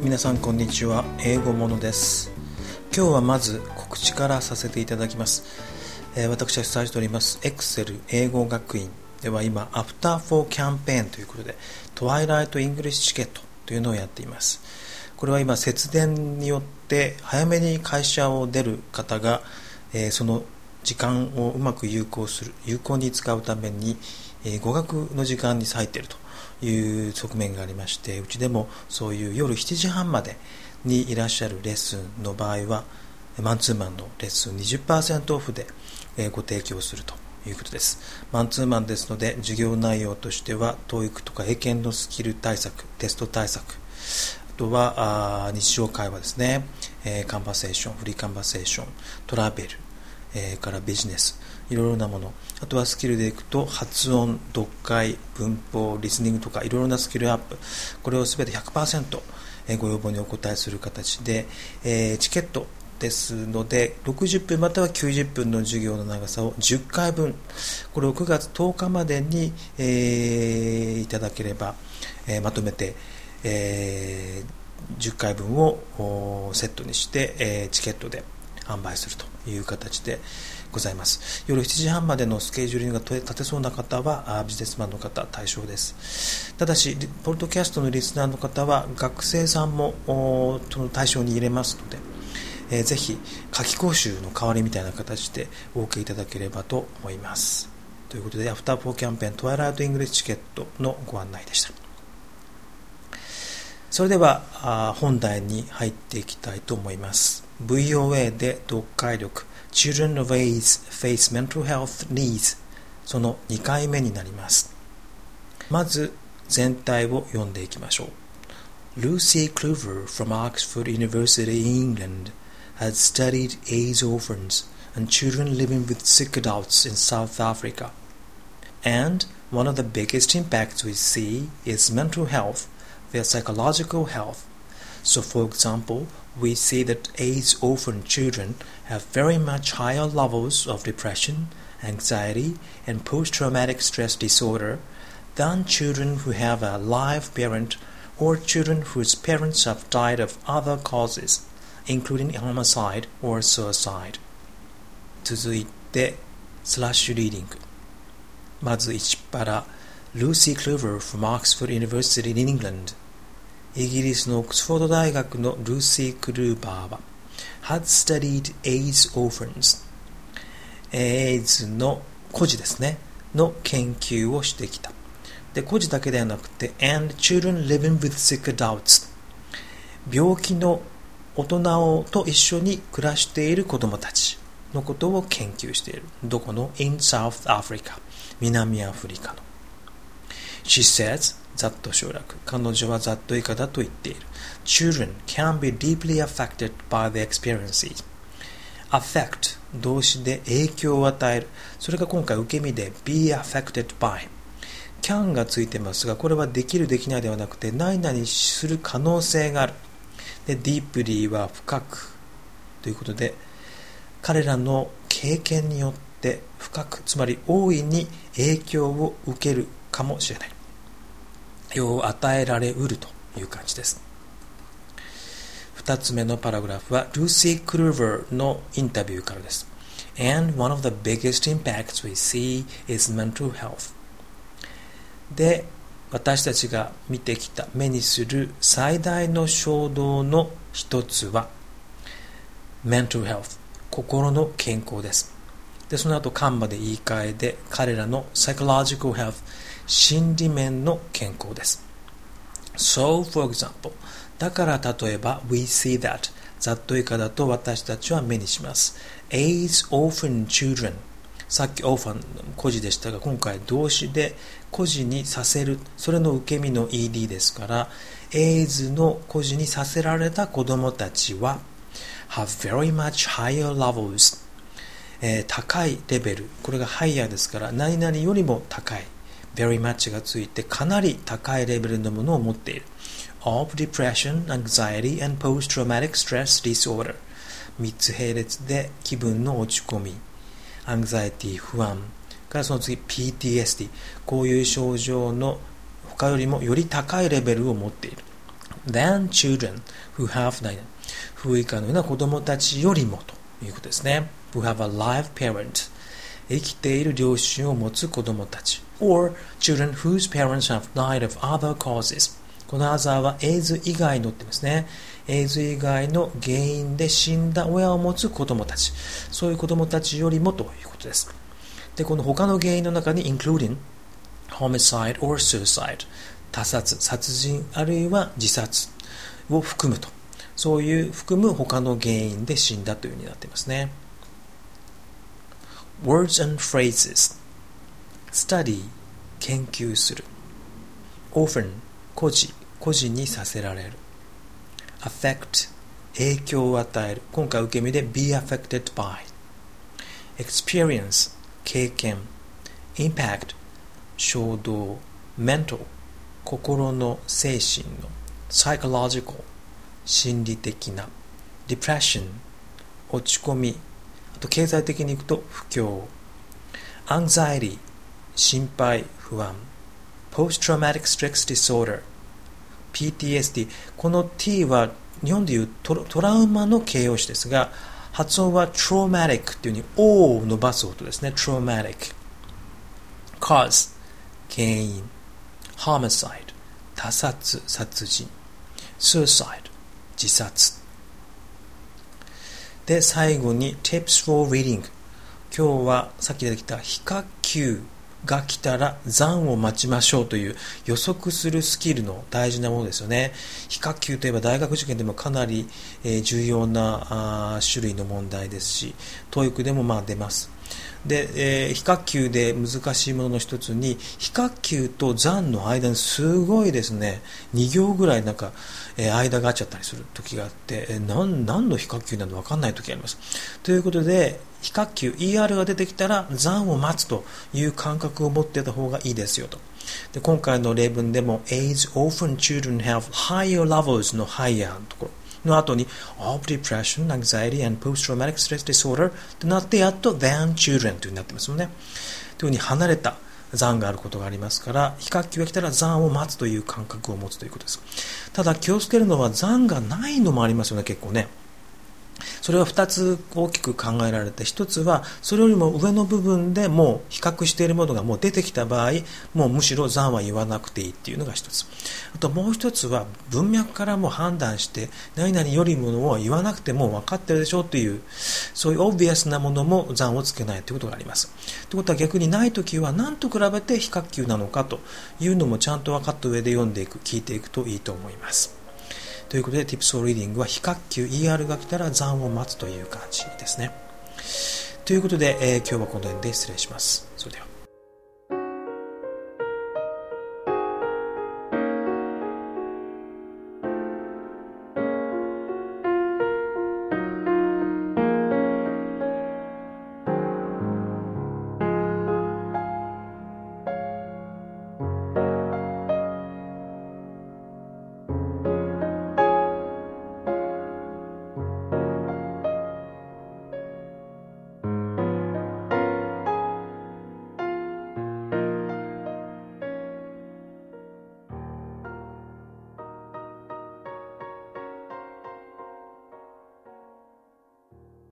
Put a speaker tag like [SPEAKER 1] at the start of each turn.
[SPEAKER 1] 皆さんこんにちは。英語ものです。今日はまず告知からさせていただきます。私は主催しておりますエクセル英語学院では今アフター4キャンペーンということでトワイライトイングリッシュチケットというのをやっています。これは今節電によって早めに会社を出る方が、その時間をうまく有効に使うために、語学の時間に割いているという側面がありまして、うちでもそういう夜7時半までにいらっしゃるレッスンの場合はマンツーマンのレッスン 20% オフでご提供するということです。マンツーマンですので授業内容としては TOEIC とか英検のスキル対策、テスト対策、あとは日常会話ですね、カンバセーション、フリーカンバセーション、トラベル、からビジネス、いろいろなもの、あとはスキルでいくと発音、読解、文法、リスニングとかいろいろなスキルアップ、これをすべて 100% ご要望にお答えする形で、チケットですので60分または90分の授業の長さを10回分、これを9月10日までに、いただければ、まとめて、10回分をセットにして、チケットで販売するという形でございます。夜7時半までのスケジューリングが立てそうな方はビジネスマンの方対象です。ただしポッドキャストのリスナーの方は学生さんもその対象に入れますので、ぜひ夏期講習の代わりみたいな形でお受けいただければと思います。ということでアフター4キャンペーントワイライトイングリッシュチケットのご案内でした。それでは本題に入っていきたいと思います。VOA で読解力 Children of AIDS face mental health needs その2回目になります。まず全体を読んでいきましょう。 Lucy Clover from Oxford University in England has studied AIDS orphans and children living with sick adults in South Africa, and one of the biggest impacts we see is mental health, their psychological health. So for example, we see that AIDS orphan children have very much higher levels of depression, anxiety, and post-traumatic stress disorder than children who have a live parent or children whose parents have died of other causes, including homicide or suicide. 続いてスラッシュリーディング。まず1パラ Lucy Clover from Oxford University in England、イギリスのオックスフォード大学のルーシー・クルーバーは had studied AIDS orphans、 AIDS の孤児ですねの研究をしてきた。で、孤児だけではなくて and children living with sick adults、 病気の大人と一緒に暮らしている子どもたちのことを研究している。どこの in South Africa、 南アフリカの。 She says、ざっと省略、彼女はざっと以下だと言っている。 Children can be deeply affected by the experiences。 affect 動詞で影響を与える、それが今回受け身で be affected by、 can がついてますが、これはできるできないではなくて何々する可能性がある。で deeply は深くということで、彼らの経験によって深く、つまり大いに影響を受けるかもしれない、を与えられうるという感じです。2つ目のパラグラフはルーシー・クルーバーのインタビューからです。 And one of the biggest impacts we see is mental health。 で、私たちが見てきた、目にする最大の衝動の一つは mental health、 心の健康です。で、その後カンマで言い換えで彼らの psychological health、心理面の健康です。 So for example、 だから例えば we see that、 ざっと以下だと私たちは目にします。 AIDS orphan children、 さっき orphan 孤児でしたが、今回動詞で孤児にさせる、それの受け身の ED ですから、 AIDS の孤児にさせられた子どもたちは have very much higher levels、高いレベル、これが higher ですから何々よりも高い、very much がついてかなり高いレベルのものを持っている。 of depression, anxiety and post-traumatic stress disorder、 3つ並列で気分の落ち込み、anxiety 不安からその次 PTSD、 こういう症状の他よりもより高いレベルを持っている。 than children who have neither 不以下のような子供たちよりもということですね。who have a live parent 生きている両親を持つ子供たち or children whose parents have died of other causes この other はエイズ以外のってですね。エイズ以外の原因で死んだ親を持つ子供たちそういう子供たちよりもということです。でこの他の原因の中に including homicide or suicide 他殺、殺人あるいは自殺を含むとそういう含む他の原因で死んだというふうになっていますね。Words and phrases study 研究する often 孤児にさせられる affect 影響を与える今回受け身で be affected by experience 経験 impact 衝動 mental 心の精神の psychological 心理的な depression 落ち込みあと経済的にいくと不況 anxiety 心配不安 post-traumatic stress disorder PTSD この T は日本でいうトラウマの形容詞ですが発音は traumatic っていうふうに O を伸ばす音ですね traumatic cause 原因 homicide 他殺殺人 suicide 自殺で最後に tips for reading 今日はさっき出てきた非課級が来たら残を待ちましょうという予測するスキルの大事なものですよね。非課級といえば大学受験でもかなり重要な種類の問題ですし TOEIC でも出ます。で、非課級で難しいものの一つに非課級と残の間にすごいですね2行ぐらい間があっちゃったりする時があって何の非課級なのか分かんない時があります。ということで非課級 ER が出てきたら残を待つという感覚を持っていた方がいいですよと。で今回の例文でも Age often children have higher levels の higher のところの後に of depression, anxiety and post-traumatic stress disorder となってやっと than children というふうになってますよね。というふうに離れた残があることがありますから非課級が来たら残を待つという感覚を持つということです。ただ気をつけるのは残がないのもありますよね結構ね。それは2つ大きく考えられて1つはそれよりも上の部分でもう比較しているものがもう出てきた場合もうむしろ残は言わなくていいっていうのが1つあともう1つは文脈からも判断して何々よりものを言わなくても分かってるでしょうというそういうオブビアスなものも残をつけないということがあります。ということは逆にないときは何と比べて非課級なのかというのもちゃんと分かった上で読んでいく聞いていくといいと思います。ということで Tips for Reading は非課級 ER が来たら残を待つという感じですね。ということで、今日はこの辺で失礼します。それでは。